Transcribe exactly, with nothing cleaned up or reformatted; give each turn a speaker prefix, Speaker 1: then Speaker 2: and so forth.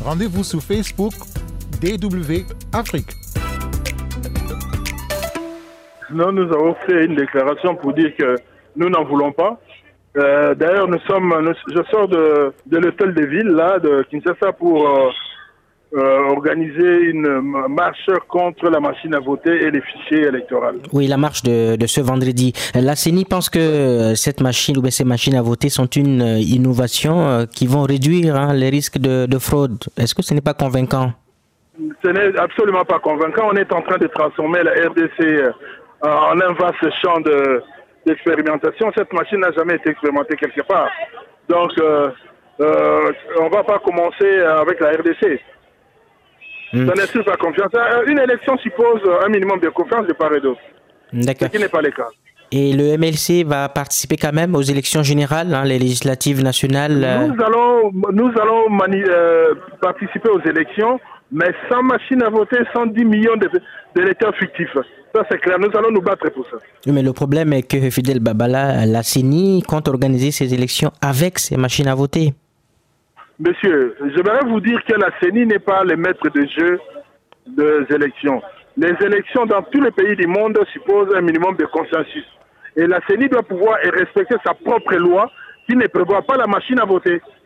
Speaker 1: Rendez-vous sur Facebook D W Afrique.
Speaker 2: Nous, nous avons fait une déclaration pour dire que nous n'en voulons pas. Euh, d'ailleurs, nous sommes, nous, je sors de, de l'hôtel de ville, là, de Kinshasa, pour euh, euh, organiser une marche contre la machine à voter et les fichiers électoraux.
Speaker 3: Oui, la marche de, de ce vendredi. La C E N I pense que cette machine ou ces machines à voter sont une innovation qui vont réduire hein, les risques de, de fraude. Est-ce que ce n'est pas convaincant?
Speaker 2: Ce n'est absolument pas convaincant. On est en train de transformer la R D C en un vaste champ de, d'expérimentation. Cette machine n'a jamais été expérimentée quelque part. Donc, euh, euh, on ne va pas commencer avec la R D C. Mmh. Ça n'inspire pas confiance. Une élection suppose un minimum de confiance de part et d'autre.
Speaker 3: D'accord.
Speaker 2: Ce qui n'est pas le cas.
Speaker 3: Et le M L C va participer quand même aux élections générales, hein, les législatives nationales.
Speaker 2: Nous allons, nous allons mani- euh, participer aux élections, mais sans machine à voter, sans dix millions d'électeurs fictifs. Ça, c'est clair. Nous allons nous battre pour ça.
Speaker 3: Oui, mais le problème est que Fidel Babala, la C E N I, compte organiser ces élections avec ces machines à voter.
Speaker 2: Monsieur, j'aimerais vous dire que la C E N I n'est pas le maître de jeu des élections. Les élections dans tous les pays du monde supposent un minimum de consensus. Et la C E N I doit pouvoir respecter sa propre loi qui ne prévoit pas la machine à voter.